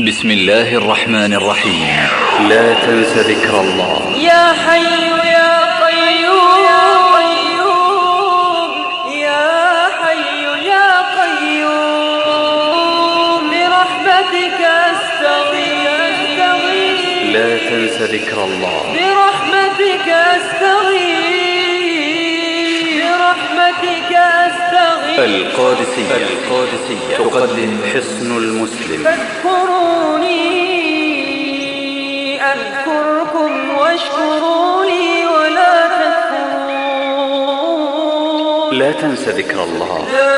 بسم الله الرحمن الرحيم. لا تنس ذكر الله. يا حي يا قيوم، يا حي يا قيوم، برحمتك أستغيث. لا تنس ذكر الله. برحمتك أستغيث، برحمتك أستغيث. القادسية تقدم حصن المسلم. فاذكروني أذكركم واشكروا لي ولا تكفرون. لا تنس ذكر الله. لا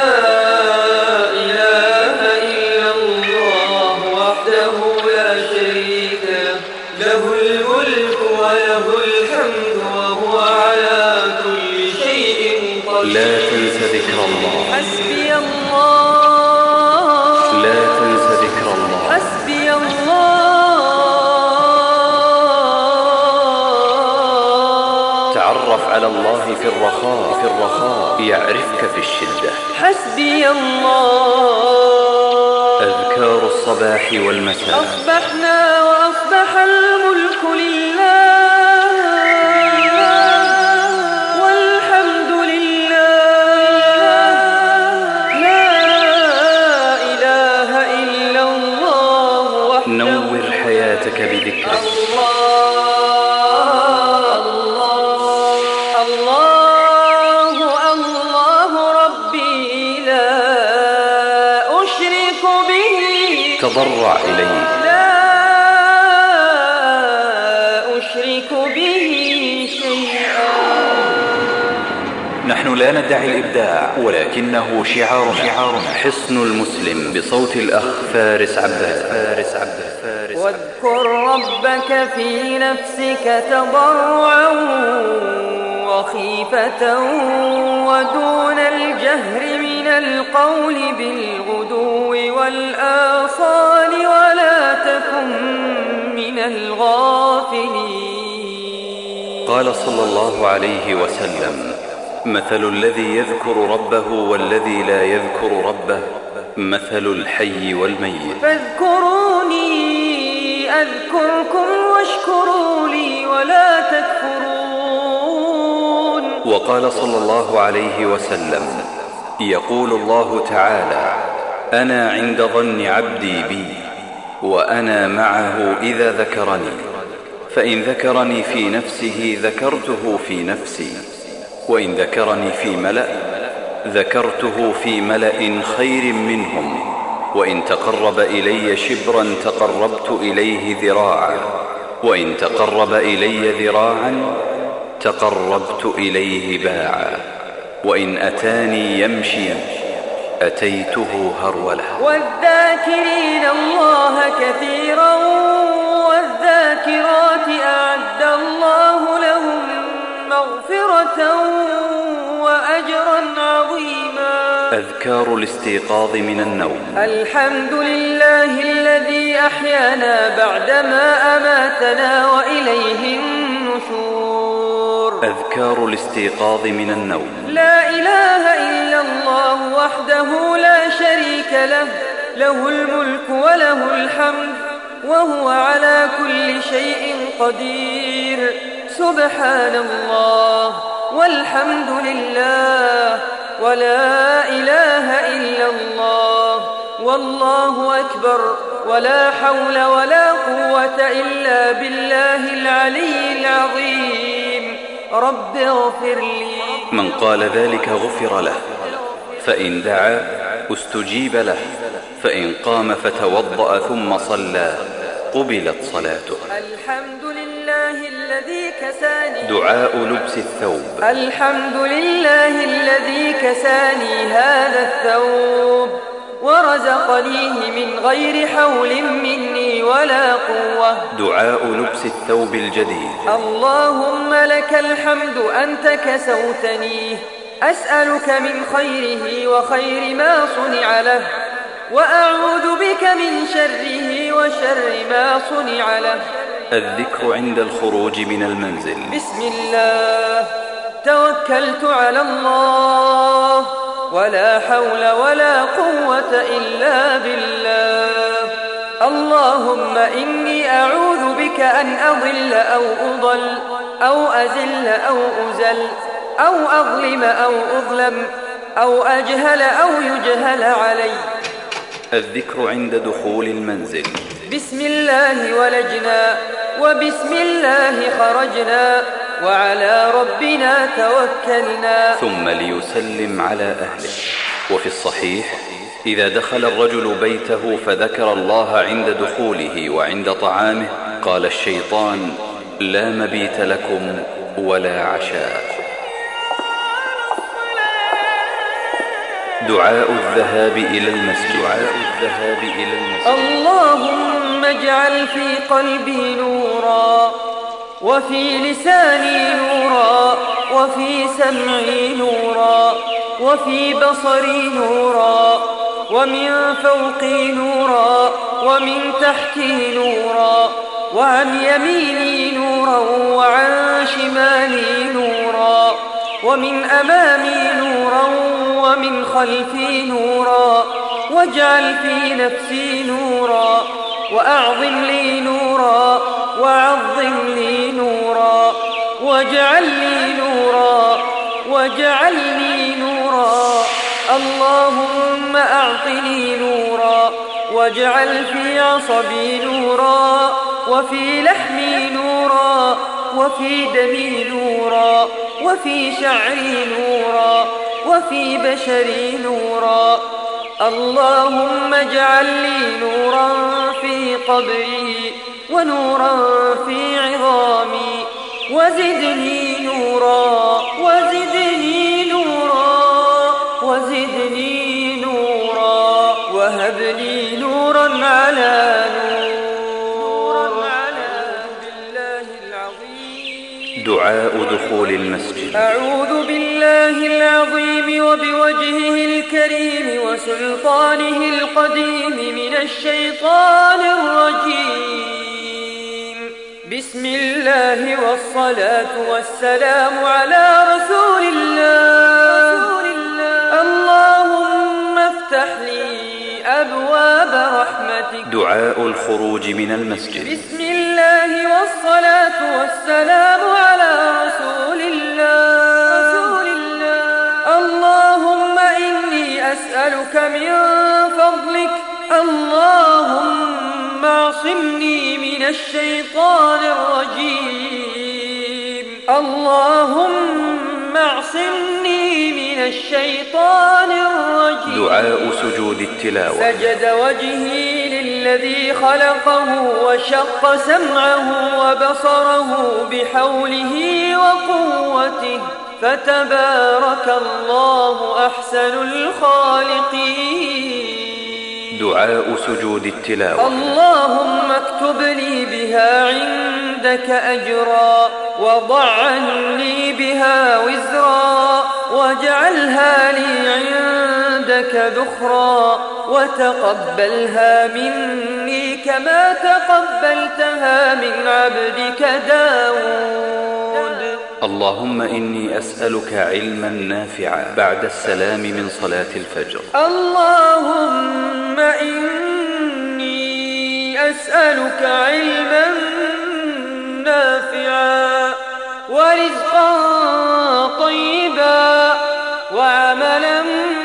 إله إلا الله وحده لا شريك له، له الملك وله الحمد وهو على كل شيء قدير. لا تنس ذكر الله. حسبي الله. لا تنس ذكر الله. حسبي الله. تعرف على الله في الرخاء يعرفك في الشدة. حسبي الله. أذكار الصباح والمساء. أصبحنا وأصبح الملك لله، والحمد لله، لا إله إلا الله وحده. نور حياتك بذكره. الله ربي لا أشرك به. تضرع إليه. لا أشرك به شيئا. نحن لا ندعي الإبداع، ولكنه شعارنا. حصن المسلم بصوت الأخ فارس عباس. واذكر ربك في نفسك تضرعا وخيفة ودون الجهر من القول بالغدو والآصال ولا تكن من الغافلين. قال صلى الله عليه وسلم: مثل الذي يذكر ربه والذي لا يذكر ربه مثل الحي والميت. فاذكروني أذكركم واشكروا لي ولا تكفرون. وقال صلى الله عليه وسلم: يقول الله تعالى: أنا عند ظن عبدي بي وأنا معه إذا ذكرني، فإن ذكرني في نفسه ذكرته في نفسي، وإن ذكرني في ملأ ذكرته في ملأ خير منهم، وإن تقرب إلي شبرا تقربت إليه ذراعا، وإن تقرب إلي ذراعا تقربت إليه باعا، وإن أتاني يمشي أتيته هرولة. والذاكرين الله كثيرا والذاكرات أعد الله لهم مغفرة وأجرا عظيما. أذكار الاستيقاظ من النوم. الحمد لله الذي أحيانا بعدما أماتنا وإليه النشور. أذكار الاستيقاظ من النوم. لا إله إلا الله وحده لا شريك له، له الملك وله الحمد وهو على كل شيء قدير. سبحان الله والحمد لله ولا إله إلا الله والله أكبر، ولا حول ولا قوة إلا بالله العلي العظيم. رب اغفر لي. من قال ذلك غفر له، فإن دعا استجيب له، فإن قام فتوضأ ثم صلى قبلت صلاته. الحمد لله الذي كساني. دعاء لبس الثوب. الحمد لله الذي كساني هذا الثوب ورزقنيه من غير حول مني ولا قوة. دعاء لبس الثوب الجديد. اللهم لك الحمد أنت كسوتني، أسألك من خيره وخير ما صنع له، وأعوذ بك من شره وشر ما صنع له. الذكر عند الخروج من المنزل. بسم الله توكلت على الله ولا حول ولا قوة إلا بالله. اللهم إني أعوذ بك أن أضل أو أضل أو أزل أو أزل أو أظلم أو أظلم أو أجهل أو يجهل علي. الذكر عند دخول المنزل: بسم الله ولجنا وبسم الله خرجنا وعلى ربنا توكلنا. ثم ليسلم على أهله. وفي الصحيح: إذا دخل الرجل بيته فذكر الله عند دخوله وعند طعامه قال الشيطان: لا مبيت لكم ولا عشاء. دعاء الذهاب إلى المسجد. اللهم اجعل في قلبي نورا وفي لساني نورا وفي سمعي نورا وفي بصري نورا ومن فوقي نورا ومن تحتي نورا وعن يميني نورا وعن شمالي نورا ومن أمامي نورا ومن خلفي نورا. واجعل في نفسي نورا وأعظم لي نورا وعظم لي نورا واجعل لي نورا واجعلني نورا. اللهم أعطني نورا واجعل في عصبي نورا وفي لحمي نورا وفي دمي نورا وفي شعري نورا وفي بشري نورا. اللهم اجعل لي نورا في قبري ونورا في عظامي وزدني نورا وزدني نورا وزدني نورا وهب لي نورا على نور. بالله العظيم. دعاء دخول المسجد: أعوذ بالله العظيم وبوجهه الكريم وسلطانه القديم من الشيطان الرجيم. بسم الله والصلاة والسلام على رسول الله. اللهم افتح لي أبواب رحمتك. دعاء الخروج من المسجد: بسم الله والصلاة والسلام على رسول الله. اللهم إني أسألك من فضلك. اللهم اعصمني من الشيطان الرجيم. اللهم اعصمني من الشيطان الرجيم. دعاء سجود التلاوة: سجد وجهي للذي خلقه وشق سمعه وبصره بحوله وقوته فتبارك الله أحسن الخالقين. دعاء سجود التلاوة: اللهم اكتب لي بها عندك أجرا وضع عني بها وزرا واجعلها لي عندك ذخرا وتقبلها مني كما تقبلتها من عبدك داود. اللهم إني أسألك علما نافعا بعد السلام من صلاة الفجر. اللهم إني أسألك علما نافعا ورزقا طيبا وعملا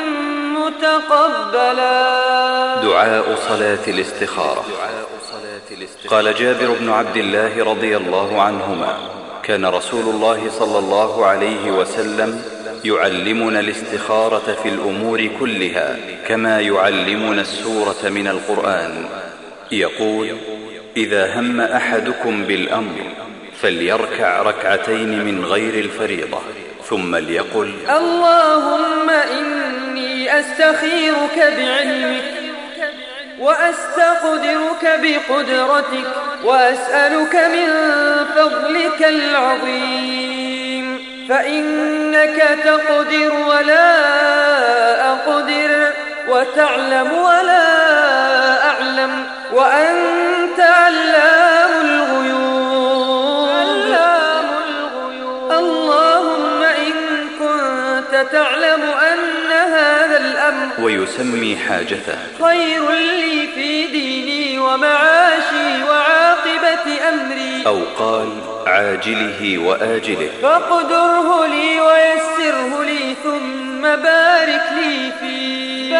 متقبلا. دعاء صلاة الاستخارة: قال جابر بن عبد الله رضي الله عنهما: كان رسول الله صلى الله عليه وسلم يعلمنا الاستخارة في الأمور كلها كما يعلمنا السورة من القرآن. يقول: إذا هم أحدكم بالأمر فليركع ركعتين من غير الفريضة ثم ليقل: اللهم إني أستخيرك بعلمك وأستقدرك بقدرتك وأسألك من فضلك العظيم فإنك تقدر ولا أقدر وتعلم ولا أعلم وأنت علام الغيوب. اللهم إن كنت تعلم أن هذا الأمر ويسمي حاجته خير لي في ديني ومعاشي وعاقبة أمري، أو قال عاجله وآجله، فاقدره لي ويسره لي ثم بارك لي فيه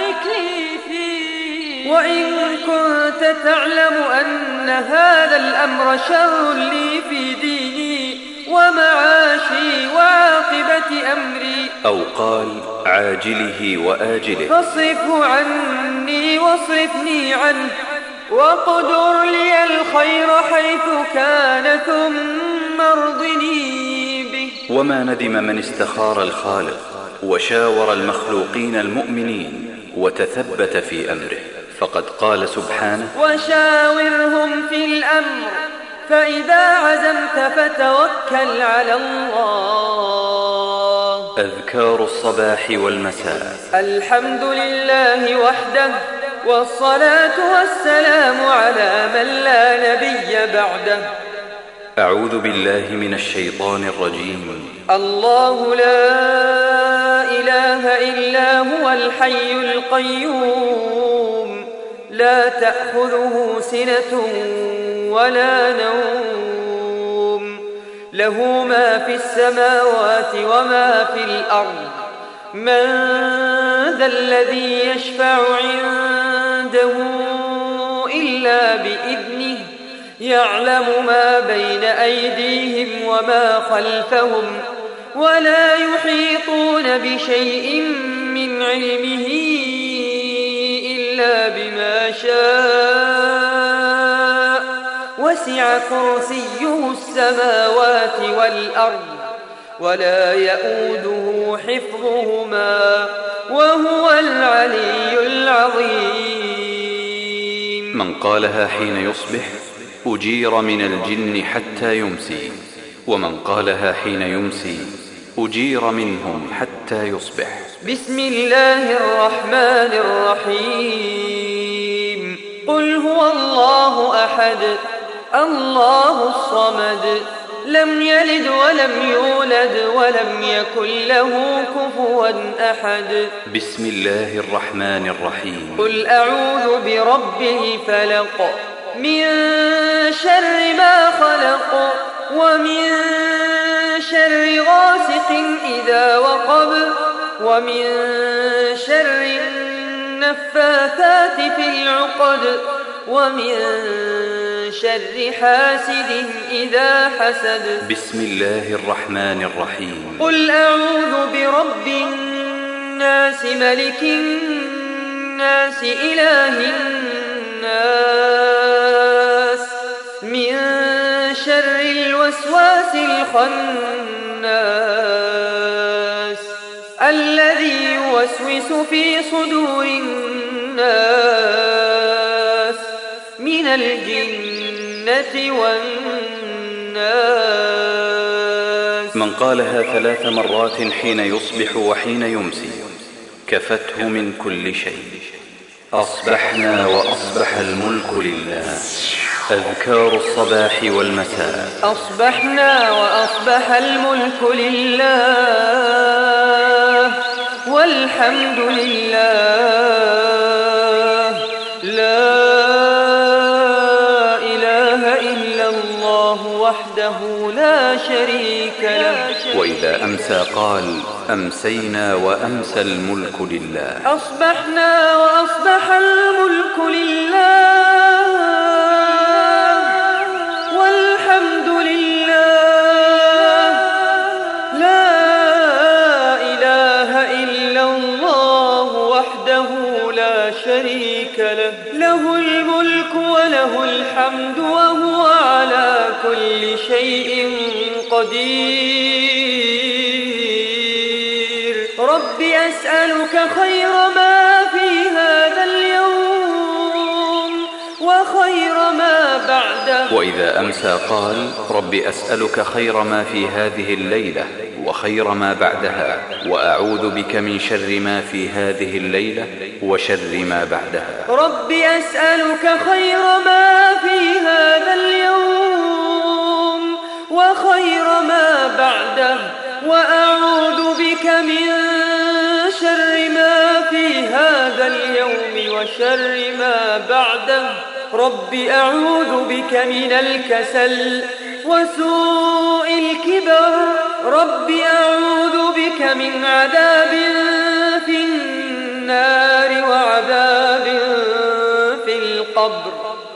وإن كنت تعلم أن هذا الأمر شر لي في ديني ومعاشي وعاقبة أمري، أو قال عاجله وآجله، فاصرفه عني واصرفني عنه، واقدر لي الخير حيث كان ثم ارضني به. وما ندم من استخار الخالق وشاور المخلوقين المؤمنين وتثبت في أمره، فقد قال سبحانه: وشاورهم في الأمر فإذا عزمت فتوكل على الله. أذكار الصباح والمساء. الحمد لله وحده، والصلاة والسلام على من لا نبي بعده. أعوذ بالله من الشيطان الرجيم. الله لا إله إلا هو الحي القيوم، لا تأخذه سنة ولا نوم، له ما في السماوات وما في الأرض. من ذا الذي يشفع عنده إلا بإذنه، يعلم ما بين أيديهم وما خلفهم، ولا يحيطون بشيء من علمه إلا بما شاء، وسع كرسيه السماوات والأرض، ولا يؤوده حفظهما، وهو العلي العظيم. من قالها حين يصبح أجير من الجن حتى يمسي، ومن قالها حين يمسي أجير منهم حتى يصبح. بسم الله الرحمن الرحيم. قل هو الله أحد الله الصمد، لم يلد ولم يولد ولم يكن له كفوا أحد. بسم الله الرحمن الرحيم. قل أعوذ برب الفلق، من شر ما خلق، ومن شر غاسق إذا وقب، ومن شر النفاثات في العقد، ومن شر حاسد إذا حسد. بسم الله الرحمن الرحيم. قل أعوذ برب الناس، ملك الناس، إله الناس، من شر الوسواس الخناس، الذي يوسوس في صدور الناس من الجنة والناس. من قالها 3 مرات حين يصبح وحين يمسي كفته من كل شيء. أصبحنا وأصبح الملك لله. أذكار الصباح والمساء. أصبحنا وأصبح الملك لله، والحمد لله، لا إله إلا الله وحده لا شريك له. وإذا أمسى قال: أمسينا وأمسى الملك لله. أصبحنا وأصبح الملك لله، والحمد لله، لا إله إلا الله وحده لا شريك له، له الملك وله الحمد وهو على كل شيء قدير. رب أسألك خير ما في هذا اليوم وخير ما بعده. وإذا أمسى قال: رب أسألك خير ما في هذه الليلة وخير ما بعدها، وأعوذ بك من شر ما في هذه الليلة وشر ما بعدها. رب أسألك خير ما في هذا اليوم وخير ما بعده، وأعوذ بك من وشر ما بعده. رب أعوذ بك من الكسل وسوء الكبر. رب أعوذ بك من عذاب في النار وعذاب في القبر.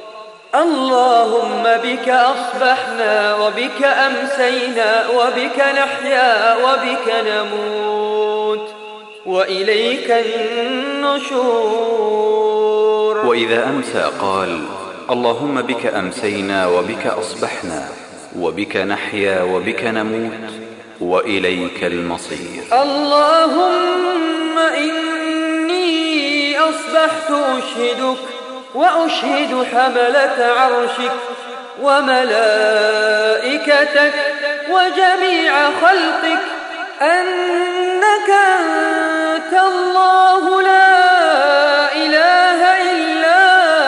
اللهم بك أصبحنا وبك أمسينا وبك نحيا وبك نموت وإليك النشور. وإذا أمسى قال اللهم بك أمسينا وبك أصبحنا وبك نحيا وبك نموت وإليك المصير. اللهم إني أصبحت أشهدك وأشهد حملة عرشك وملائكتك وجميع خلقك أنك أنت الله لا إله إلا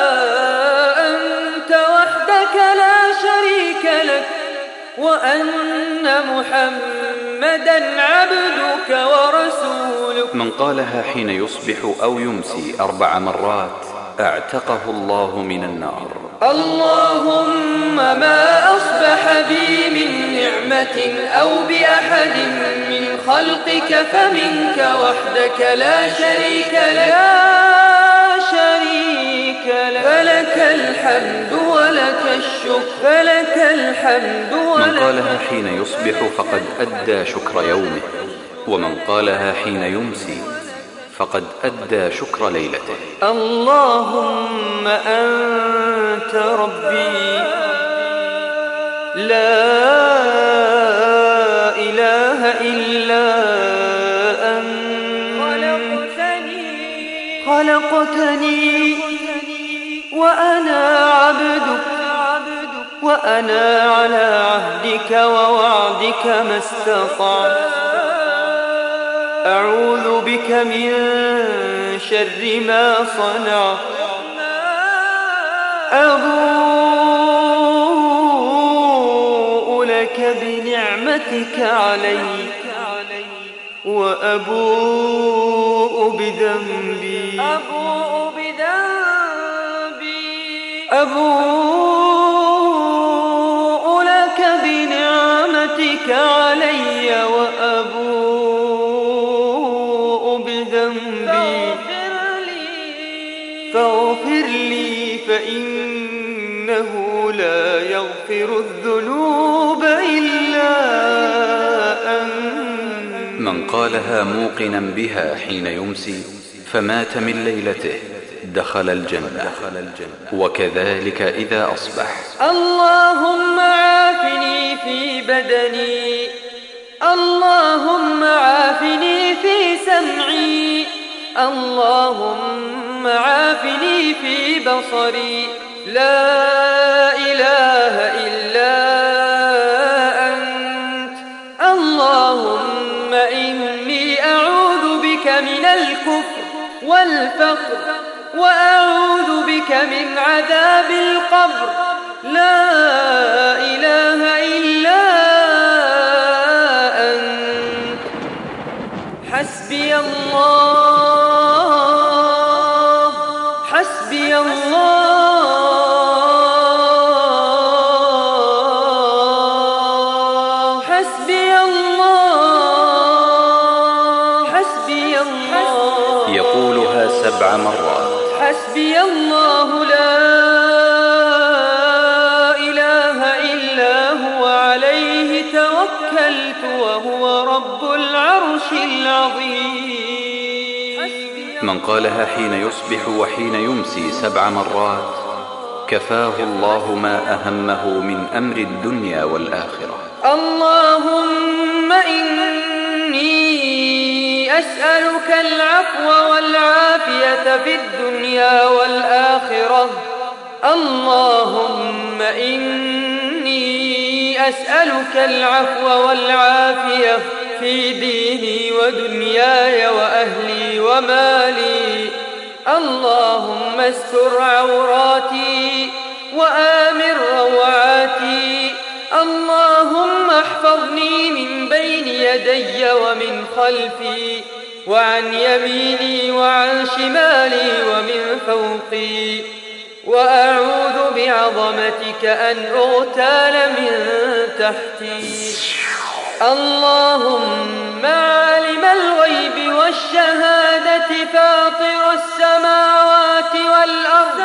أنت وحدك لا شريك لك وأن محمدا عبدك ورسولك. من قالها حين يصبح أو يمسي 4 مرات اعتقه الله من النار. اللهم ما أصبح بي من نعمة أو بأحد من خلقك فمنك وحدك لا شريك لك فلك الحمد ولك الشكر فلك الحمد ولك. من قالها حين يصبح فقد أدى شكر يومه، ومن قالها حين يمسي فقد أدى شكر ليلته. اللهم أنت ربي لا إله إلا أنت خلقتني وأنا عبدك وأنا على عهدك ووعدك ما استطعت. أعوذ بك من شر ما صنعت. أبوء لك بنعمتك علي وأبوء بذنبي أبوء لك بنعمتك علي وأبوء بذنبي فاغفر لي فإنه لا يغفر الذنوب إلا أنت. من قالها موقنا بها حين يمسي فمات من ليلته دخل الجنة، وكذلك إذا أصبح. اللهم عافني في بدني اللهم عافني في سمعي اللهم عافني في بصري لا إله إلا أنت. اللهم إني أعوذ بك من الكفر والفقر وأعوذ بك من عذاب القبر لا إله إلا أنت. حسبي الله حسبي الله حسبي الله حسبي الله. يقولها 7 مرات. حسبي الله لا إله إلا هو عليه توكلت وهو رب العرش العظيم. من قالها حين يصبح وحين يمسي 7 مرات كفاه الله ما أهمه من أمر الدنيا والآخرة. اللهم إني أسألك العفو والعافية في الدنيا والآخرة. اللهم إني أسألك العفو والعافية في ديني ودنياي وأهلي ومالي. اللهم استر عوراتي وآمن روعاتي. اللهم احفظني من بين يدي ومن خلفي وعن يميني وعن شمالي ومن فوقي، وأعوذ بعظمتك أن أغتال من تحتي. اللهم عالم الغيب والشهادة فاطر السماوات والأرض،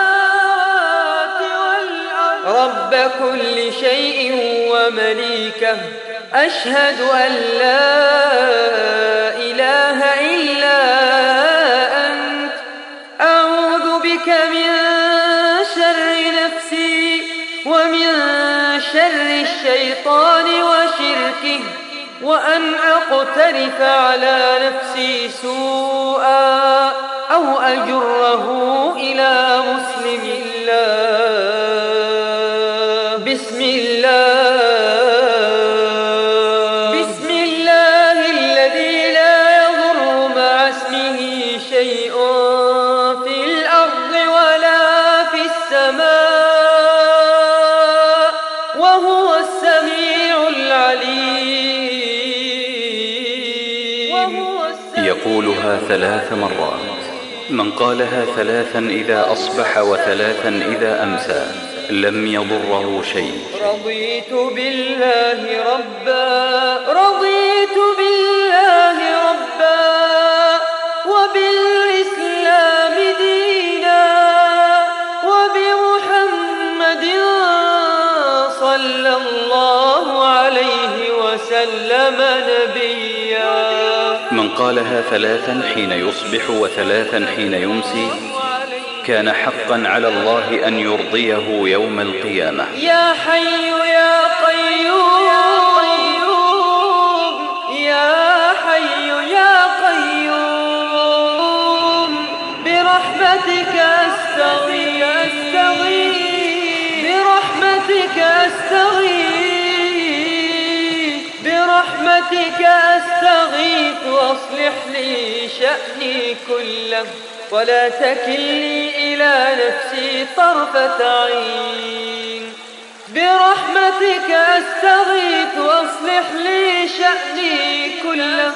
رب كل شيء ومليكه، أشهد أن لا إله إلا أنت، أعوذ بك من شر نفسي ومن شر الشيطان وشركه، وأن أقترف على نفسي سوءا أو أجره إلى مسلم الله. بسم الله الذي لا يضر مع اسمه شيء في الأرض ولا في السماء، وهو السميع العليم. يقولها 3 مرات. من قالها 3 إذا أصبح و3 إذا أمسى لم يضره شيء. رضيت بالله ربا، رضيت بالله ربا، وبالإسلام دينا، وبمحمد صلى الله عليه وسلم نبيا. من قالها 3 حين يصبح و3 حين يمسي كان حقا على الله أن يرضيه يوم القيامة. يا حي يا قيوم، يا حي يا قيوم، برحمتك أستغيث، برحمتك أستغيث، برحمتك أستغيث، واصلح لي شأني كله، ولا تكلني إلى نفسي طرفة عين. برحمتك أستغيث واصلح لي شأني كله،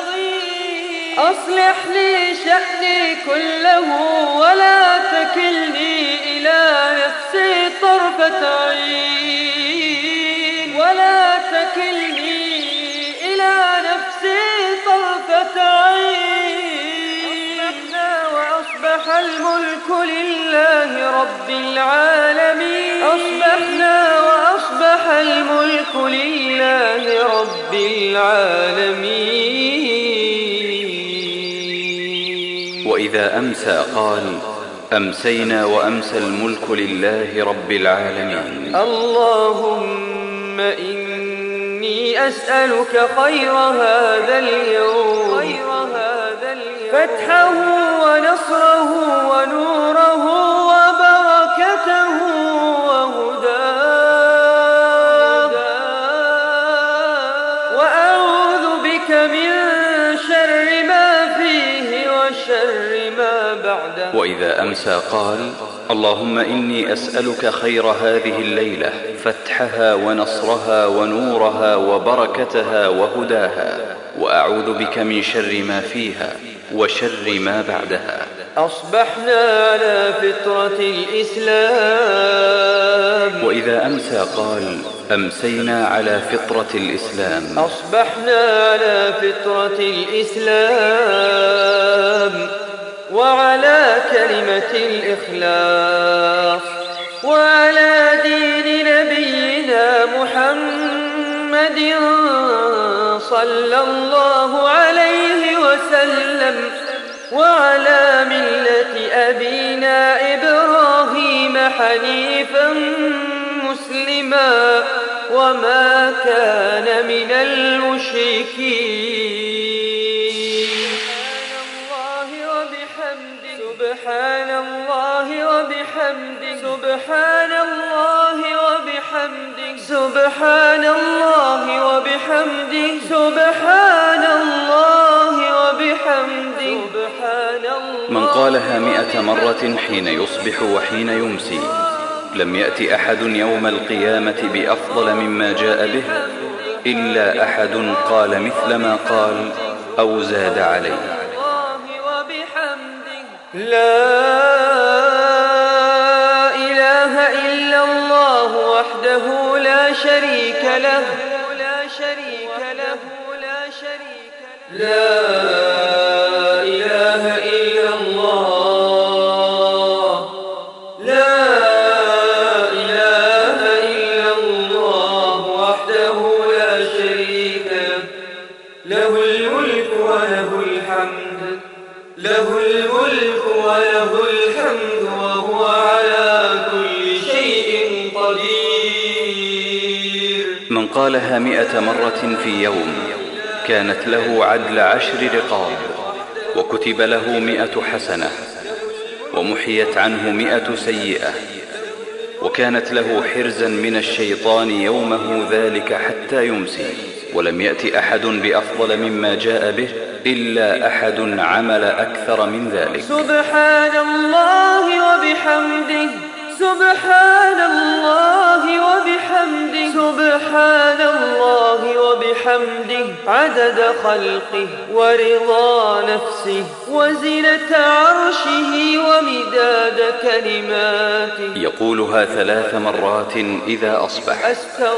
أصلح لي شأني كله، ولا تكلني إلى نفسي طرفة عين، ولا تكلني إلى نفسي طرفة عين. أصبح الملك لله رب العالمين، أصبحنا وأصبح الملك لله رب العالمين. وإذا أمسى قال أمسينا وأمسى الملك لله رب العالمين. اللهم إني أسألك خير هذا اليوم، فتحه ونصره ونوره وبركته وهداه، وأعوذ بك من شر ما فيه وشر ما بعده. وإذا أمسى قال اللهم إني أسألك خير هذه الليلة، فتحها ونصرها ونورها وبركتها وهداها، وأعوذ بك من شر ما فيها وشر ما بعدها. أصبحنا على فطرة الإسلام. وإذا أمسى قال أمسينا على فطرة الإسلام. أصبحنا على فطرة الإسلام، وعلى كلمة الإخلاص، وعلى دين نبينا محمد صلى الله عليه وسلم، وعلى ملة أبينا إبراهيم حنيفا مسلما، وما كان من المشركين. سبحان الله وبحمده، سبحان الله وبحمده، سبحان الله وبحمده، سبحان الله وبحمده، سبحان الله. من قالها 100 مرة حين يصبح وحين يمسي لم يأتي أحد يوم القيامة بأفضل مما جاء به إلا أحد قال مثل ما قال أو زاد عليه. لا إله إلا الله وحده لا شريك له لا إله إلا الله لا إله إلا الله وحده لا شريك له الملك وله الحمد وهو على كل شيء قدير. من قالها 100 مرة في يوم كانت له عدل 10 رقاب، وكتب له 100 حسنة، ومحيت عنه 100 سيئة، وكانت له حرزا من الشيطان يومه ذلك حتى يمسي. ولم يأت أحد بأفضل مما جاء به إلا أحد عمل أكثر من ذلك. سبحان الله وبحمده سبحان الله وبحمده سبحان الله وبحمده عدد خلقه ورضا نفسه وزنة عرشه ومداد كلماته. يقولها 3 مرات إذا أصبح.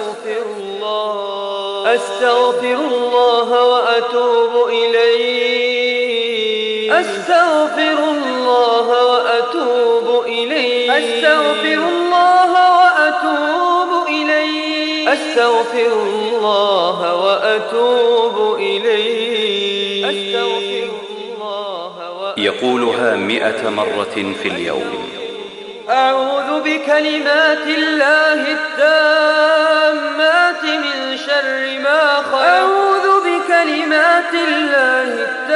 أستغفر الله وأتوب إليه أستغفر الله وأتوب إليه أستغفر الله وأتوب إليه أستغفر الله وأتوب إليه أستغفر الله وأتوب. يقولها 100 مرة في اليوم. أعوذ بكلمات الله التامات من شر ما خلق أعوذ بكلمات الله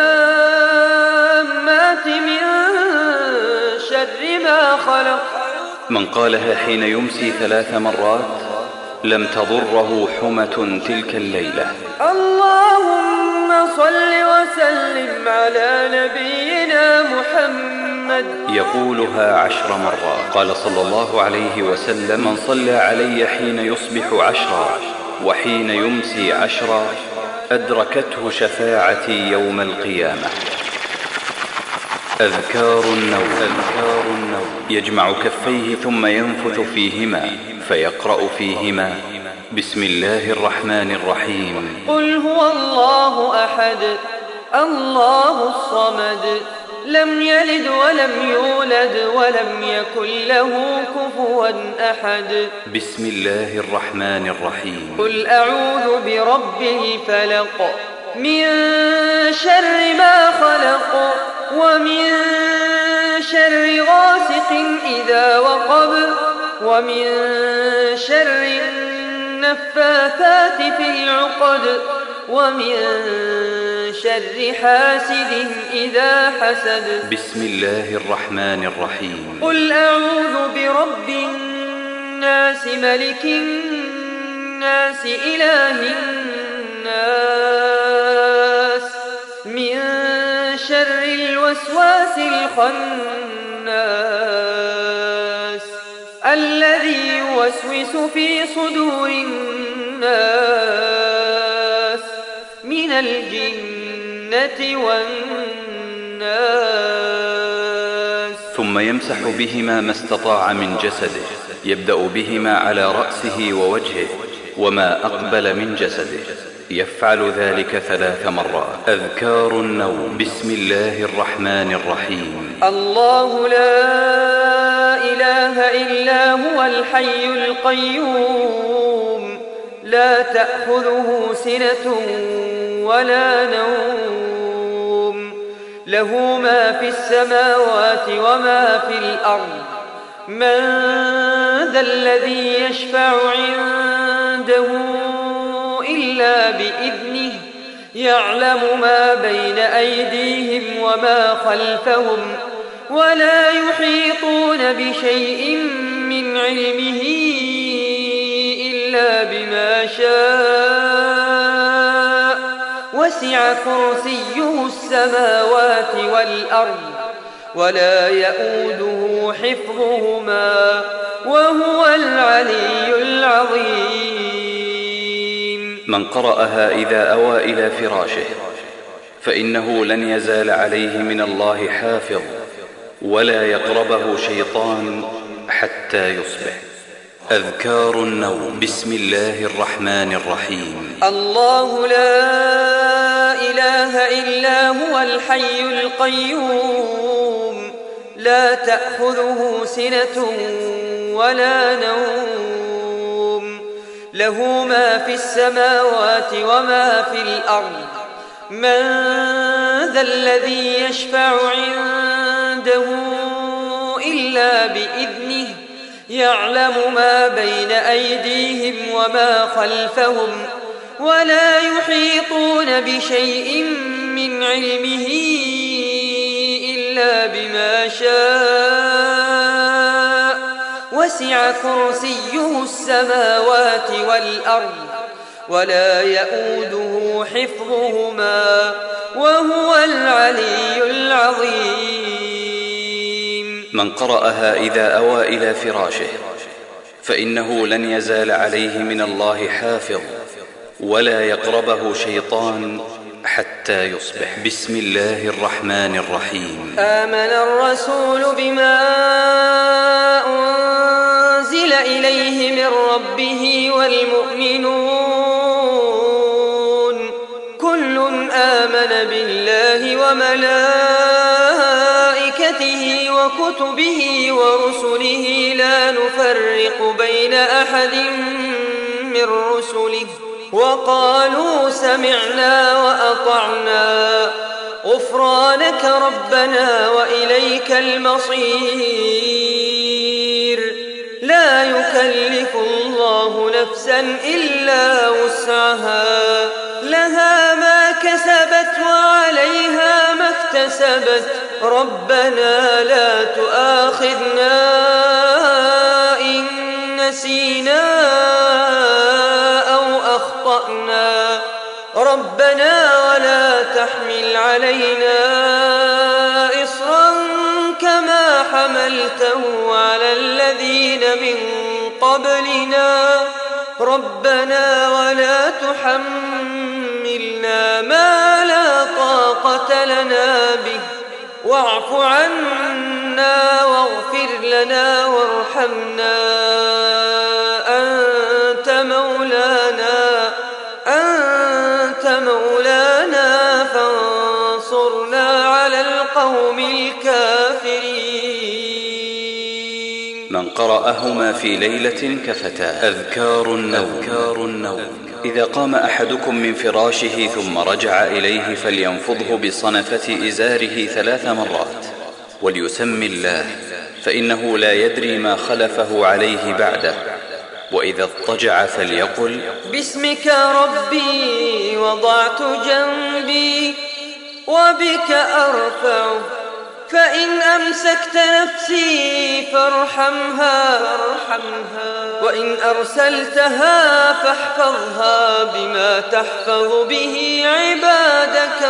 التامات من شر ما خلق. من قالها حين يمسي 3 مرات لم تضره حمة تلك الليلة. اللهم صل وسلم على نبينا محمد. يقولها 10 مرات. قال صلى الله عليه وسلم: من صلى علي حين يصبح 10 وحين يمسي 10 أدركته شفاعتي يوم القيامة. أذكار النوم. يجمع كفيه ثم ينفث فيهما فيقرأ فيهما: بسم الله الرحمن الرحيم. قل هو الله أحد الله الصمد لم يلد ولم يولد ولم يكن له كفوا أحد. بسم الله الرحمن الرحيم. قل أعوذ برب الفلق من شر ما خلق ومن شر غاسق إذا وقب ومن شر النفاثات في العقد ومن شر حاسد إذا حسد. بسم الله الرحمن الرحيم. قل أعوذ برب الناس ملك الناس إله الناس من شر الوسواس الخناس الذي يوسوس في صدور الناس من الجنة والناس. ثم يمسح بهما ما استطاع من جسده، يبدأ بهما على رأسه ووجهه وما أقبل من جسده. يفعل ذلك 3 مرات. أذكار النوم. بسم الله الرحمن الرحيم. الله لا إله إلا هو الحي القيوم لا تأخذه سنة ولا نوم له ما في السماوات وما في الأرض. من ذا الذي يشفع عنده إلا بإذنه يعلم ما بين أيديهم وما خلفهم ولا يحيطون بشيء من علمه إلا بما شاء وسع كرسيه السماوات والأرض ولا يؤوده حفظهما وهو العلي العظيم. من قرأها إذا أوى إلى فراشه فإنه لن يزال عليه من الله حافظ ولا يقربه شيطان حتى يصبح. أذكار النوم. بسم الله الرحمن الرحيم. الله لا إله إلا هو الحي القيوم لا تأخذه سنة ولا نوم له ما في السماوات وما في الأرض من ذا الذي يشفع عنده إلا بإذنه يعلم ما بين أيديهم وما خلفهم ولا يحيطون بشيء من علمه إلا بما شاء وسع كرسيه السماوات والأرض ولا يؤوده حفظهما وهو العلي العظيم. من قرأها إذا أوى إلى فراشه فإنه لن يزال عليه من الله حافظ ولا يقربه شيطان حتى يصبح. بسم الله الرحمن الرحيم. آمن الرسول بما أنزل إليه من ربه والمؤمنون كل آمن بالله وملائكته وكتبه ورسله لا نفرق بين أحد من رسله وقالوا سمعنا وأطعنا غفرانك ربنا وإليك المصير. لا يكلف الله نفسا إلا وسعها لها ما كسبت وعليها ما اكتسبت ربنا لا تؤاخذنا إن نسينا أو أخطأنا ربنا ولا تحمل علينا إصرا كما حملته على الذين من قبلنا ربنا ولا تحملنا ما لا طاقة لنا به واعف عنا واغفر لنا وارحمنا أنت مولانا فانصرنا على القوم الكافرين. من قرأهما في ليلة كفتا. أذكار النوم. إذا قام أحدكم من فراشه ثم رجع إليه فلينفضه بصنفة إزاره 3 مرات وليسمي الله فإنه لا يدري ما خلفه عليه بعده. وإذا اضطجع فليقل باسمك ربي وضعت جنبي وبك أرفع فإن أمسكت نفسي فارحمها وإن أرسلتها فاحفظها بما تحفظ به عبادك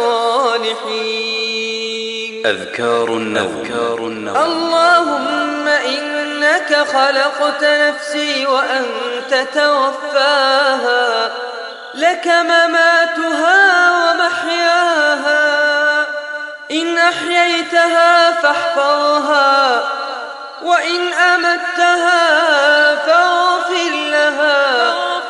الصالحين. أذكار النوم. اللهم إنك خلقت نفسي وأنت توفاها لك مماتها ومحياها إن أحييتها فاحفظها وإن أمتها فاغفر لها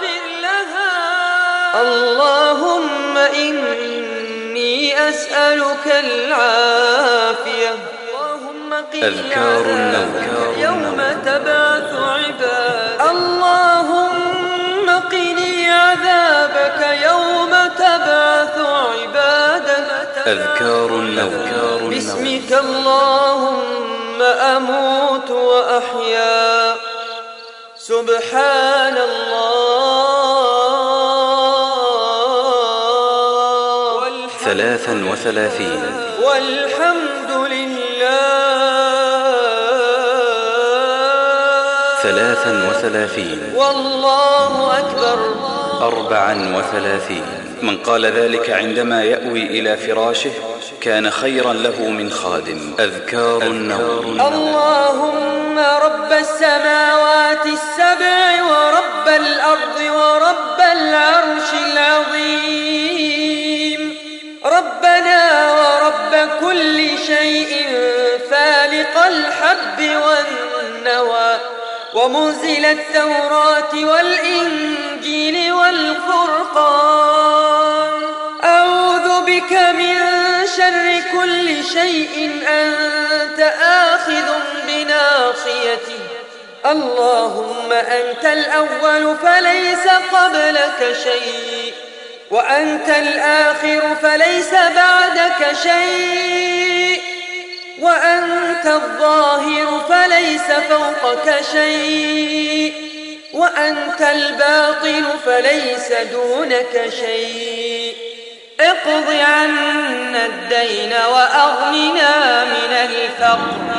اللهم إني أسألك العافية أذكار النوم. يوم تبعث عبادك اللهم قني عذابك يوم تبعث عبادك. أذكار النوم. باسمك اللهم أموت وأحيا سبحان الله 33 والحمد لله 33 والله أكبر 34. من قال ذلك عندما يأوي إلى فراشه كان خيرا له من خادم. أذكار النوم. اللهم رب السماوات السبع ورب الأرض ورب العرش العظيم رب فالق الحب والنوى ومنزل التوراة والإنجيل والفرقان. أعوذ بك من شر كل شيء أنت آخذ بناصيته. اللهم أنت الأول فليس قبلك شيء، وأنت الآخر فليس بعدك شيء، وأنت الظاهر فليس فوقك شيء، وأنت الباطن فليس دونك شيء. اقض عنا الدين وأغننا من الفقر.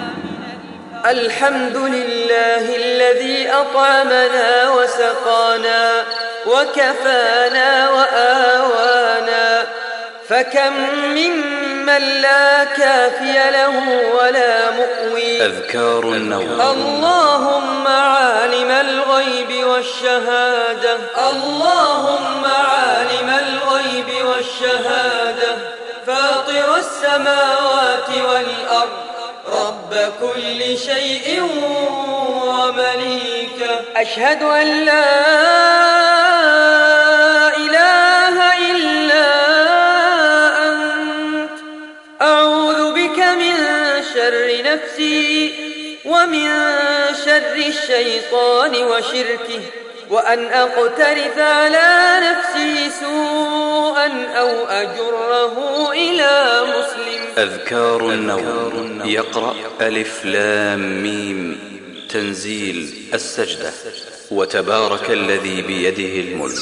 الحمد لله الذي أطعمنا وسقانا وكفانا وآوانا، فكم ممن لا كافي له ولا مؤوي. أذكار النوم. اللهم عالم الغيب والشهادة، اللهم عالم الغيب والشهادة، فاطر السماوات والأرض، رب كل شيء ومليكه. أشهد أن لا إله إلا أنت. أعوذ بك من شر نفسي ومن شر الشيطان وشركه، وأن أقترف على نفسي سوءا أو أجره إلى مسلم. أذكار النوم. يقرأ ألف لام ميم تنزيل السجدة وتبارك الذي بيده الملك.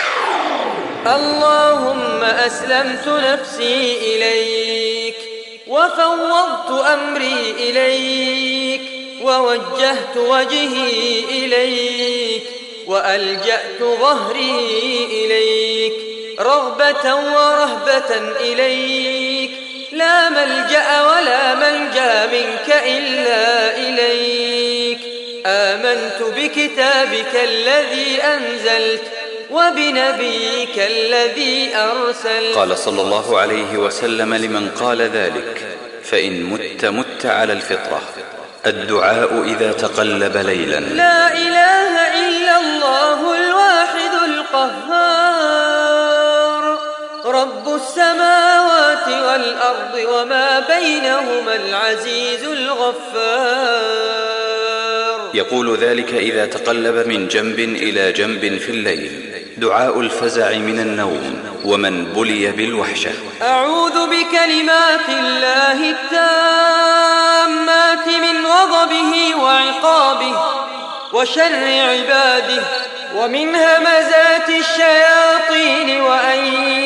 اللهم أسلمت نفسي إليك وفوضت أمري إليك ووجهت وجهي إليك وألجأت ظهري إليك رغبة ورهبة إليك، لا ملجأ ولا منجا منك إلا إليك. آمنت بكتابك الذي أنزلت وبنبيك الذي أرسلت. قال صلى الله عليه وسلم لمن قال ذلك: فإن مت على الفطرة. الدعاء إذا تقلب ليلا. لا إله إلا الله الواحد القهار، رب السماوات والأرض وما بينهما العزيز الغفار. يقول ذلك إذا تقلب من جنب إلى جنب في الليل. دعاء الفزع من النوم ومن بلي بالوحشة. أعوذ بكلمات الله التامات من غضبه وعقابه وشر عباده ومن همزات الشياطين وأن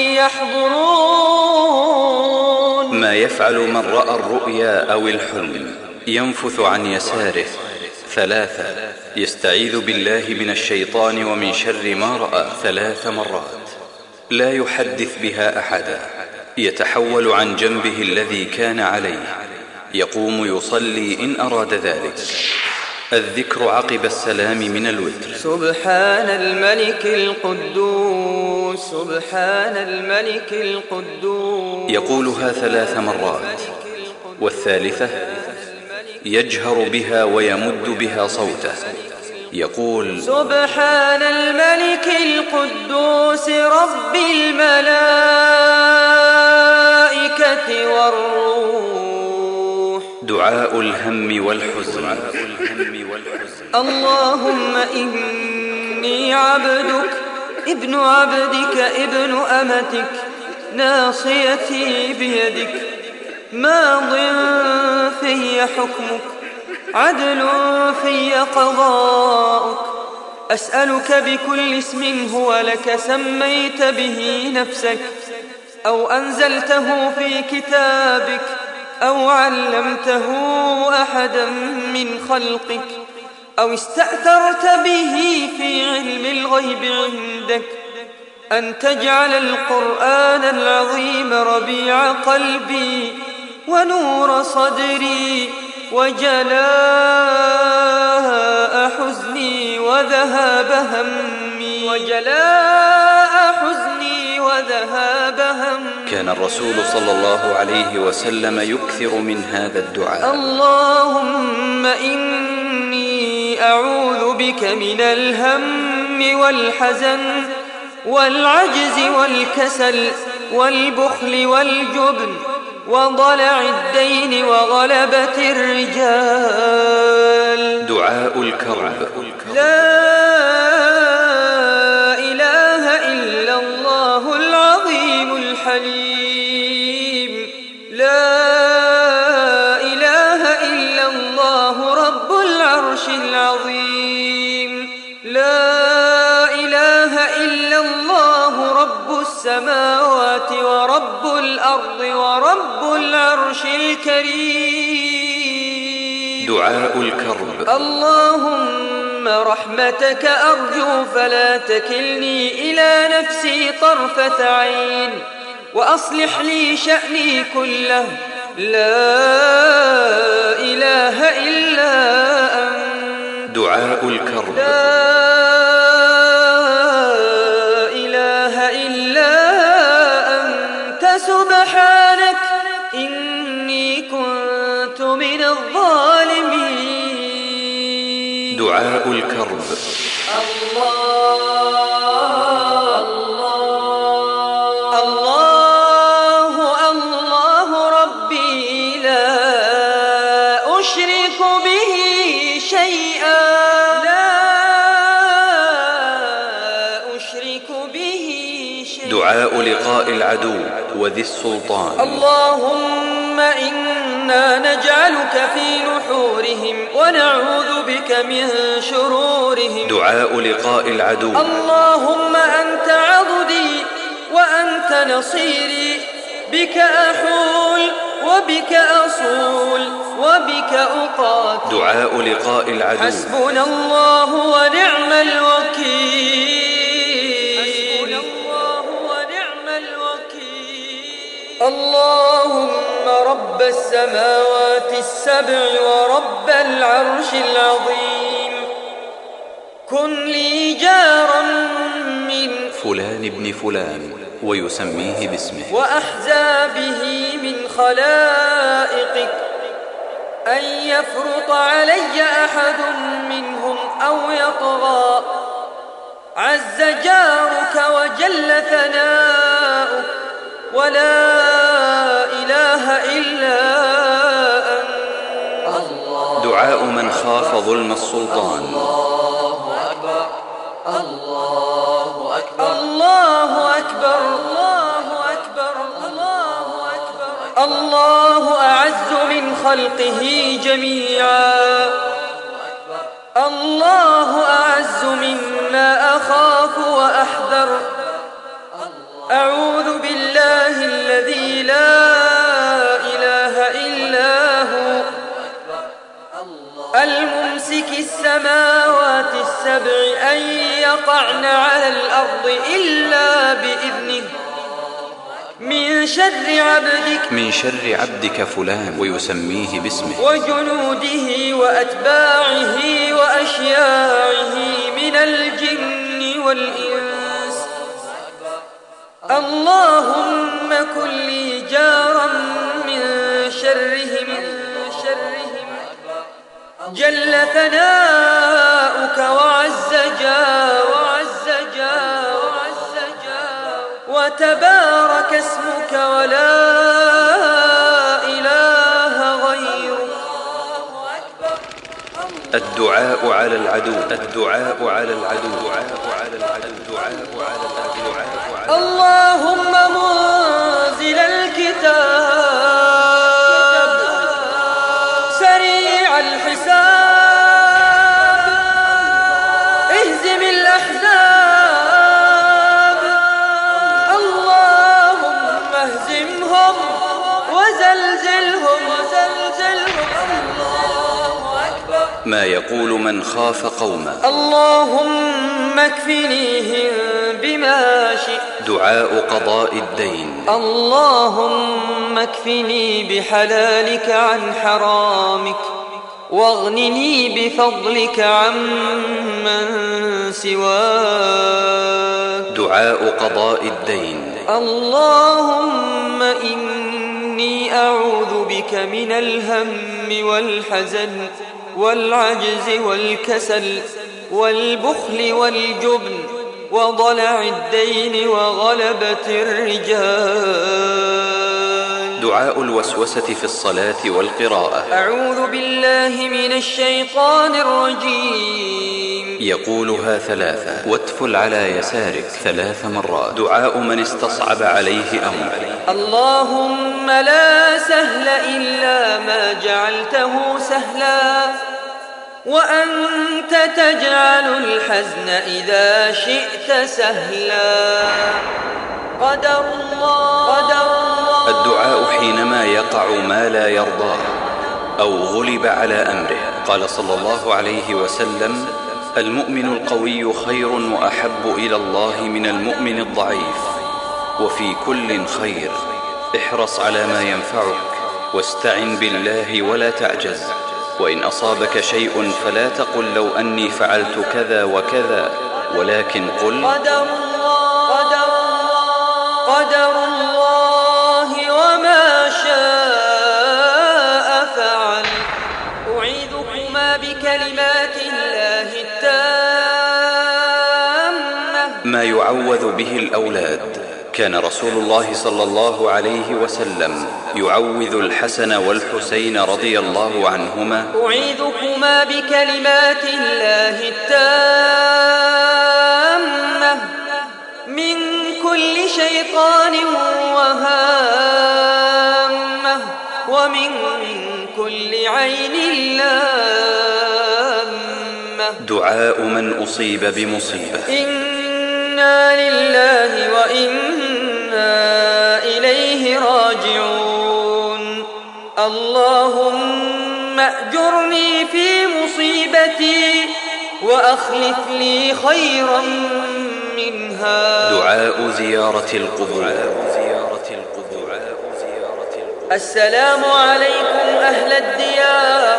يحضرون. ما يفعل من رأى الرؤيا أو الحلم: ينفث عن يساره 3، يستعيذ بالله من الشيطان ومن شر ما رأى 3 مرات، لا يحدث بها أحدا، يتحول عن جنبه الذي كان عليه، يقوم يصلي إن أراد ذلك. الذكر عقب السلام من الوتر: سبحان الملك القدوس، سبحان الملك القدوس. يقولها 3 مرات، والثالثة يجهر بها ويمد بها صوته، يقول: سبحان الملك القدوس رب الملائكة والروح. دعاء الهم والحزن. اللهم إني عبدك ابن عبدك ابن أمتك، ناصيتي بيدك، ماض في حكمك، عدل في قضاؤك. أسألك بكل اسم هو لك سميت به نفسك أو أنزلته في كتابك أو علمته أحدا من خلقك أو استأثرت به في علم الغيب عندك، أن تجعل القرآن العظيم ربيع قلبي ونور صدري وجلاء حزني وذهاب همي، وجلاء حزني وذهاب وذهاب هم. كان الرسول صلى الله عليه وسلم يكثر من هذا الدعاء: اللهم إني أعوذ بك من الهم والحزن والعجز والكسل والبخل والجبن وضلع الدين وغلبة الرجال. دعاء الكرب: لا إله إلا الله العظيم الحليم. لا إله إلا الله رب العرش العظيم. لا إله إلا الله رب السماوات ورب الأرض ورب العرش الكريم. دعاء الكرب: اللهم رحمتك أرجو فلا تكلني إلى نفسي طرفة عين وأصلح لي شأني كله. لا إله إلا أنت. دعاء الكرب: لا إله إلا أنت سبحانك إني كنت من الظالمين. دعاء الكرب: الله ربي لا أشرك به شيئا. دعاء لقاء العدو وذي السلطان: اللهم إنا نجعلك في نحورهم ونعوذ بك من شرورهم. دعاء لقاء العدو: اللهم أنت عضدي وأنت نصيري، بك أحول وبك أصول وبك أقاتل. دعاء لقاء العدو: حسبنا الله ونعم الوكيل. اللهم رب السماوات السبع ورب العرش العظيم، كن لي جارا من فلان ابن فلان ويسميه باسمه وأحزابه من خلائقك، أن يفرط علي أحد منهم أو يطغى. عز جارك وجل ثناؤك ولا إله إلا أنت. دعاء من خاف ظلم السلطان: الله أكبر الله أكبر الله أكبر الله أكبر الله أكبر. الله أعز من خلقه جميعا، الله أعز مما أخاف وأحذر. أعوذ بالله الذي لا إله إلا هو الممسك السماوات السبع أن يقعن على الأرض إلا بإذنه، من شر عبدك فلان ويسميه باسمه وجنوده وأتباعه وأشياعه من الجن والإنس. اللهم كن لي جارا من شرهم جل ثناؤك وعز وتبارك اسمك ولا إله غيرك. الدعاء على العدو. اللهم منزل الكتاب سريع الحساب اهزم الأحزاب. اللهم اهزمهم وزلزلهم. ما يقول من خاف قوما: اللهم اكفنيهم بما شئت. دعاء قضاء الدين: اللهم اكفني بحلالك عن حرامك واغنني بفضلك عمن سواك. دعاء قضاء الدين: اللهم إني أعوذ بك من الهم والحزن والعجز والكسل والبخل والجبن وضلع الدين وغلبة الرجال. دعاء الوسوسة في الصلاة والقراءة. أعوذ بالله من الشيطان الرجيم. يقولها 3 واتفل على يسارك 3 مرات. دعاء من استصعب عليه أمر. اللهم لا سهل إلا ما جعلته سهلا وأنت تجعل الحزن إذا شئت سهلا. قدر الله. الدعاء حينما يقع ما لا يرضاه أو غلب على أمره. قال صلى الله عليه وسلم: المؤمن القوي خير وأحب إلى الله من المؤمن الضعيف، وفي كل خير. احرص على ما ينفعك واستعن بالله ولا تعجز. وإن أصابك شيء فلا تقل لو أني فعلت كذا وكذا، ولكن قل قدر الله وما شاء فعل. أعيذكما بكلمات الله التامة. ما يعوذ به الأولاد. كان رسول الله صلى الله عليه وسلم يعوذ الحسن والحسين رضي الله عنهما: أعيذكما بكلمات الله التامة من كل شيطان وهامة ومن كل عين لامة. دعاء من أصيب بمصيبة. إنا لله وإنا إليه راجعون. اللهم أجرني في مصيبتي وأخلف لي خيرا منها. دعاء زيارة القبور. السلام عليكم أهل الديار.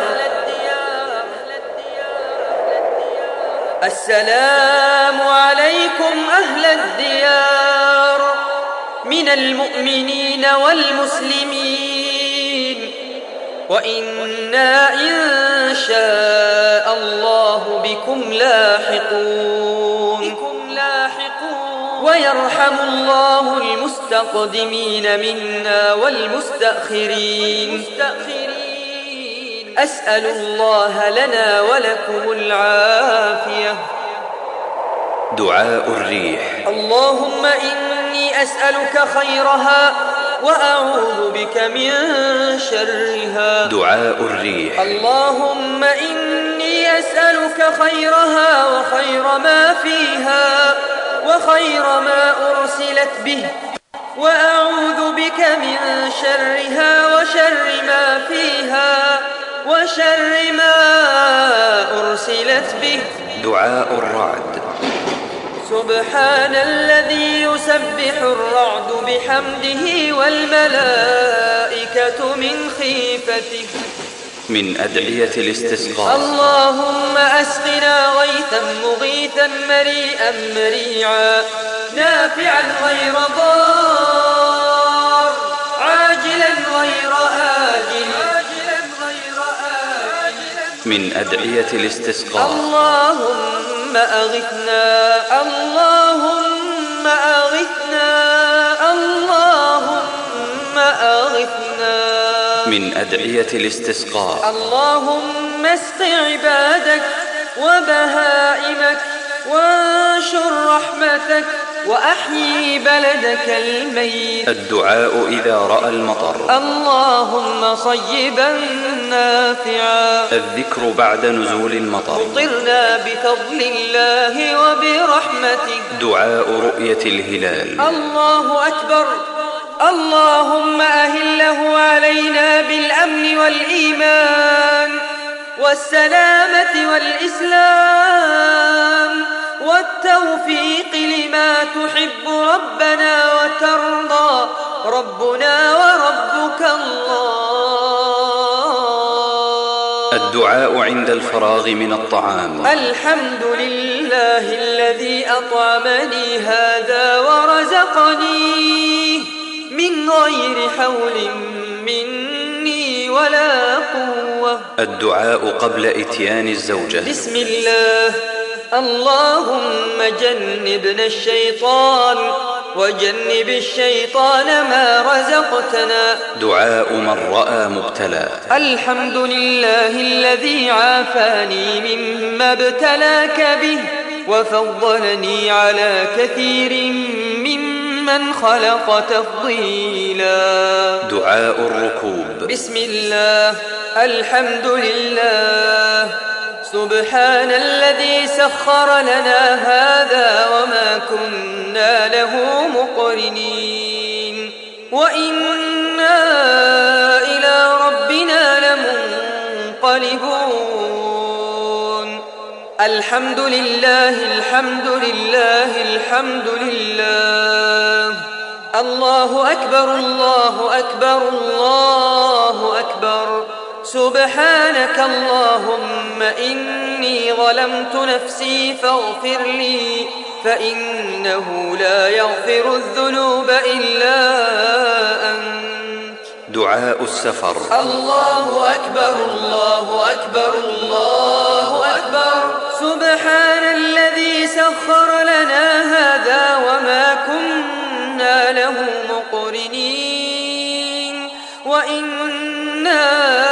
السلام عليكم أهل الديار من المؤمنين والمسلمين، وإنا إن شاء الله بكم لاحقون. ويرحم الله المستقدمين منا والمستأخرين. أسأل الله لنا ولكم العافية. دعاء الريح. اللهم إني أسألك خيرها وأعوذ بك من شرها. دعاء الريح. اللهم إني أسألك خيرها وخير ما فيها وخير ما أرسلت به، وأعوذ بك من شرها وشر ما فيها وشر ما أرسلت به. دعاء الرعد. سبحان الذي يسبح الرعد بحمده والملائكة من خيفته. من أدعية الاستسقاء. اللهم أسقنا غيثا مغيثا مريئا مريعا نافعا غير ضار عاجلا غير آجل. من أدعية الاستسقاء. اللهم أغثنا اللهم أغثنا اللهم أغثنا. من أدعية الاستسقاء. اللهم اسق عبادك وبهائمك وانشر رحمتك وأحيي بلدك الميت. الدعاء إذا رأى المطر. اللهم صيبا نافعا. الذكر بعد نزول المطر. مطرنا بفضل الله وبرحمته. دعاء رؤية الهلال. الله أكبر. اللهم أهله علينا بالأمن والإيمان والسلامة والإسلام والتوفيق لما تحب ربنا وترضى ربنا وربك الله. الدعاء عند الفراغ من الطعام. الحمد لله الذي أطعمني هذا ورزقني من غير حول مني ولا قوة. الدعاء قبل إتيان الزوجة. بسم الله. اللهم جنبنا الشيطان وجنب الشيطان ما رزقتنا. دعاء من رأى مبتلى. الحمد لله الذي عافاني مما ابتلاك به وفضلني على كثير ممن خلق تفضيلا. دعاء الركوب. بسم الله. الحمد لله. سبحان الذي سخر لنا هذا وما كنا له مقرنين وإنا إلى ربنا لمنقلبون. الحمد لله الحمد لله الحمد لله. الله أكبر الله أكبر الله أكبر. سبحانك اللهم إني ظلمت نفسي فاغفر لي فإنه لا يغفر الذنوب إلا أنت. دعاء السفر. الله أكبر الله أكبر الله أكبر. سبحان الذي سخر لنا هذا وما كنا له مقرنين وإنا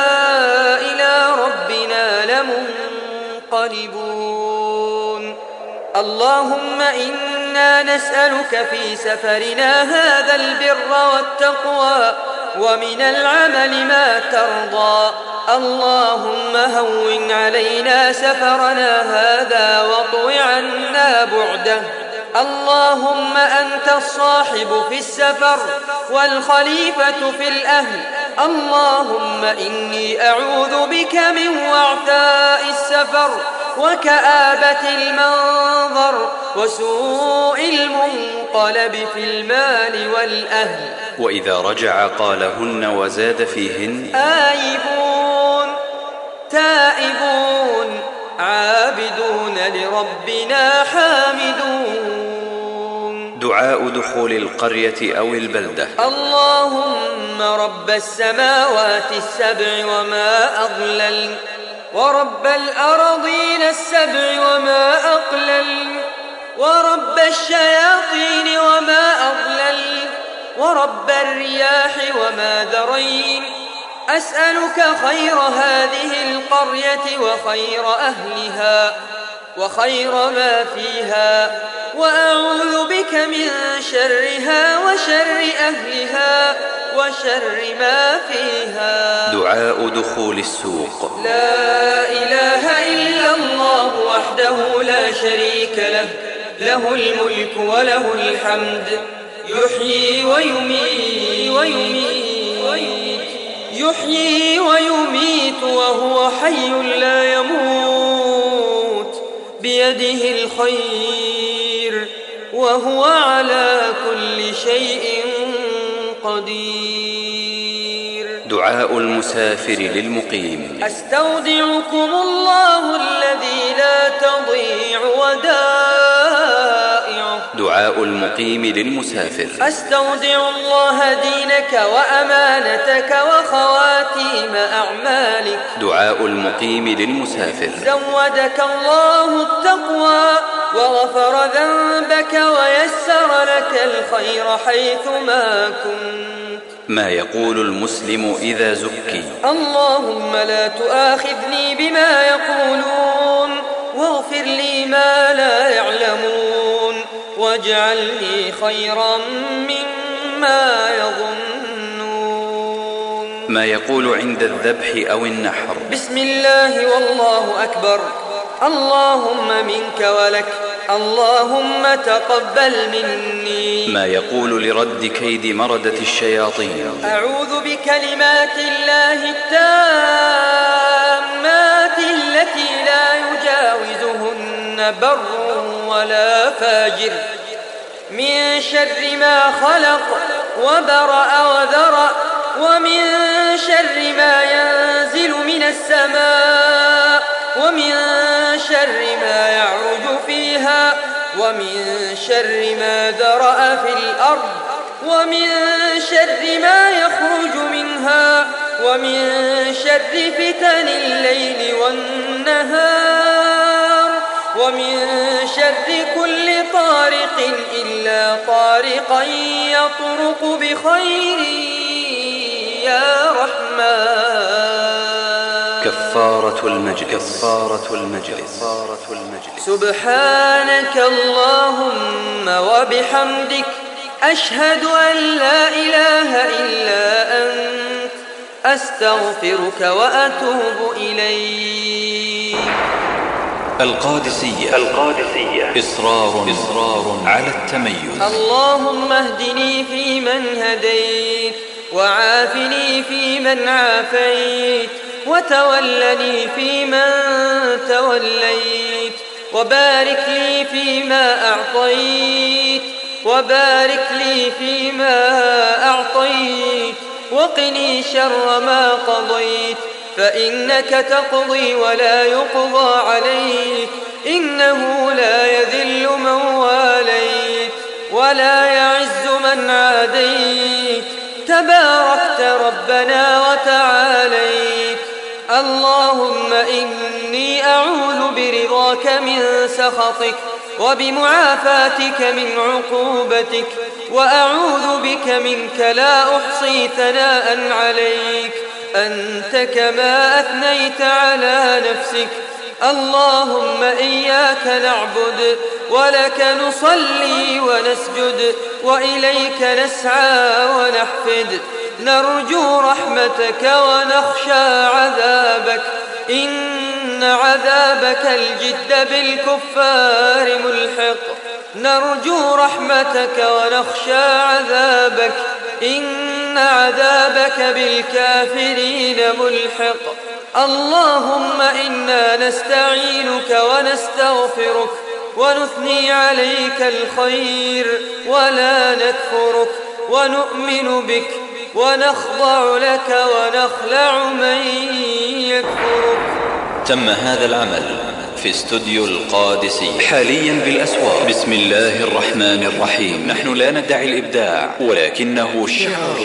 منقلبون. اللهم إنا نسألك في سفرنا هذا البر والتقوى ومن العمل ما ترضى. اللهم هون علينا سفرنا هذا واطو عنا بعده. اللهم أنت الصاحب في السفر والخليفة في الأهل. اللهم إني أعوذ بك من وعثاء السفر وكآبة المنظر وسوء المنقلب في المال والأهل. وإذا رجع قالهن وزاد فيهن. آيبون تائبون عابدون لربنا حامدون. دعاء دخول القرية أو البلدة. اللهم رب السماوات السبع وما أضلل ورب الأرضين السبع وما أقلل ورب الشياطين وما أضلل ورب الرياح وما ذرين. أسألك خير هذه القرية وخير أهلها وخير ما فيها وأعوذ بك من شرها وشر أهلها وشر ما فيها. دعاء دخول السوق. لا إله إلا الله وحده لا شريك له له الملك وله الحمد يحيي ويميت وهو حي لا يموت بيده الخير وهو على كل شيء قدير. دعاء المسافر للمقيم. أستودعكم الله الذي لا تضيع ودائعه. دعاء المقيم للمسافر. أستودع الله دينك وأمانتك وخواتيم أعمالك. دعاء المقيم للمسافر. زودك الله التقوى وغفر ذنبك ويسر لك الخير حيثما كنت. ما يقول المسلم إذا زكي. اللهم لا تؤاخذني بما يقولون واغفر لي ما لا يعلمون واجعلني خيرا مما يظنون. ما يقول عند الذبح أو النحر. بسم الله والله أكبر. اللهم منك ولك. اللهم تقبل مني. ما يقول لرد كيد مردة الشياطين. أعوذ بكلمات الله التامات التي لا يجاوزهن بر ولا فاجر من شر ما خلق وبرأ وذرأ ومن شر ما ينزل من السماء ومن شر ما ذرأ في الأرض ومن شر ما يخرج منها ومن شر فتن الليل والنهار ومن شر كل طارق إلا طارقا يطرق بخير يا رحمن. كفارة المجلس. سبحانك اللهم وبحمدك أشهد أن لا إله إلا أنت أستغفرك وأتوب إليك. القادسية إصرار على التميز. اللهم اهدني فيمن هديت وعافني فيمن عافيت وتولني فيمن توليت وبارك لي فيما أعطيت وقني شر ما قضيت فإنك تقضي ولا يقضى عليك إنه لا يذل من واليت ولا يعز من عاديت تباركت ربنا وتعاليت. اللهم إني أعوذ برضاك من سخطك وبمعافاتك من عقوبتك وأعوذ بك منك لا أحصي ثناء عليك أنت كما أثنيت على نفسك. اللهم إياك نعبد ولك نصلي ونسجد وإليك نسعى ونحفد نرجو رحمتك ونخشى عذابك إن عذابك الجد بالكفار ملحق. نرجو رحمتك ونخشى عذابك إن عذابك بالكافرين ملحق. اللهم إنا نستعينك ونستغفرك ونثني عليك الخير ولا نكفرك ونؤمن بك ونخضع لك ونخلع من يكفرك. تم هذا العمل في استوديو القادسية حاليا بالأسواق. بسم الله الرحمن الرحيم. نحن لا ندعي الإبداع ولكنه شعار.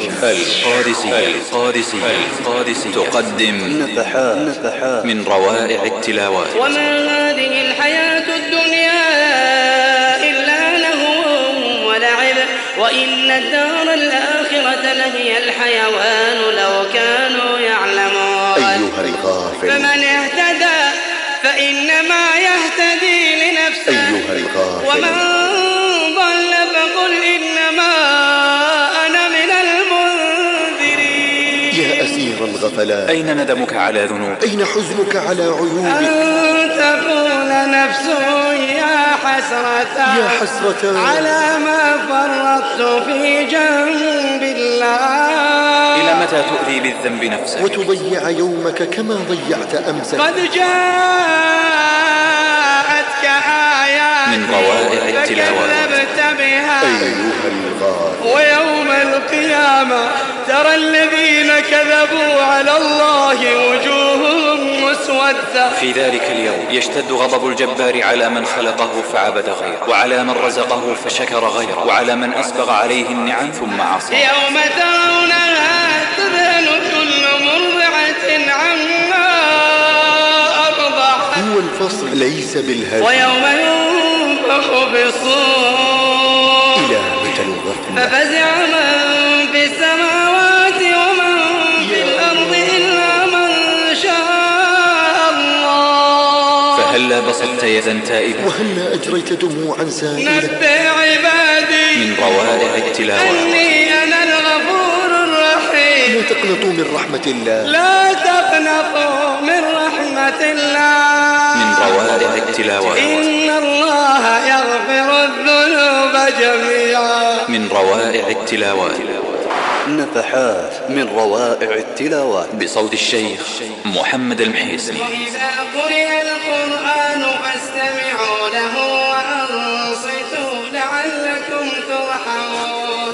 القادسية تقدم نفحات من روائع التلاوات. وما هذه الحياة الدنيا إلا لهو ولعب وإن الدار الآخرة لهي الحيوان لو كانوا يعلمون. أيها الغافل فمن اهتدى فإنما يهتدي لنفسه أيها الغافل ومن ضل فقل إنما أنا من المنذرين. يا أسير الغفلات أين ندمك على ذنوب؟ أين حزنك على عيوبك؟ أن تقول نفس يا حسرة على ما فرطت في جنب الله. إلى متى تؤذي بالذنب نفسك وتضيع يومك كما ضيعت أمسك؟ قد جاءتك آيات من روائع التلاوات فكذبت بها. أيها الغافل ويوم القيامة ترى الذين كذبوا على الله وجوههم مسودة. في ذلك اليوم يشتد غضب الجبار على من خلقه فعبد غيره وعلى من رزقه فشكر غيره وعلى من أسبغ عليه النعم ثم عصى. يوم ترونها تذهل كل مرضعة عما أرضعت. هو الفصل ليس بالهزل. ويوم ينفخ في الصور إلى متى الغفلة ففزع من في السماوات ومن في الأرض إلا من شاء الله. فهلا بسطت يدا تائبة وهلا أجريت دموعا سائلة. نبئ عبادي من روائع التلاوات. أني أنا الغفور الرحيم. لا تقنطوا من رحمة الله. لا تقنطوا من رحمة الله. من روائع التلاوات. إن الله يغفر الذنوب جميعا. من روائع التلاوات. نفحات من روائع التلاوات بصوت الشيخ محمد المحيسني. وإذا قرئ القرآن فاستمعوا له وأنصتوا لعلكم ترحمون.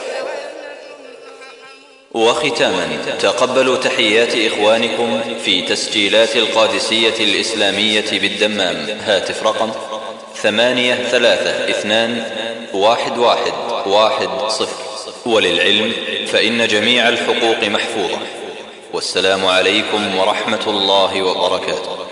وختاما تقبلوا تحيات إخوانكم في تسجيلات القادسية الإسلامية بالدمام. هاتف رقم 83321110. وللعلم فإن جميع الحقوق محفوظة. والسلام عليكم ورحمة الله وبركاته.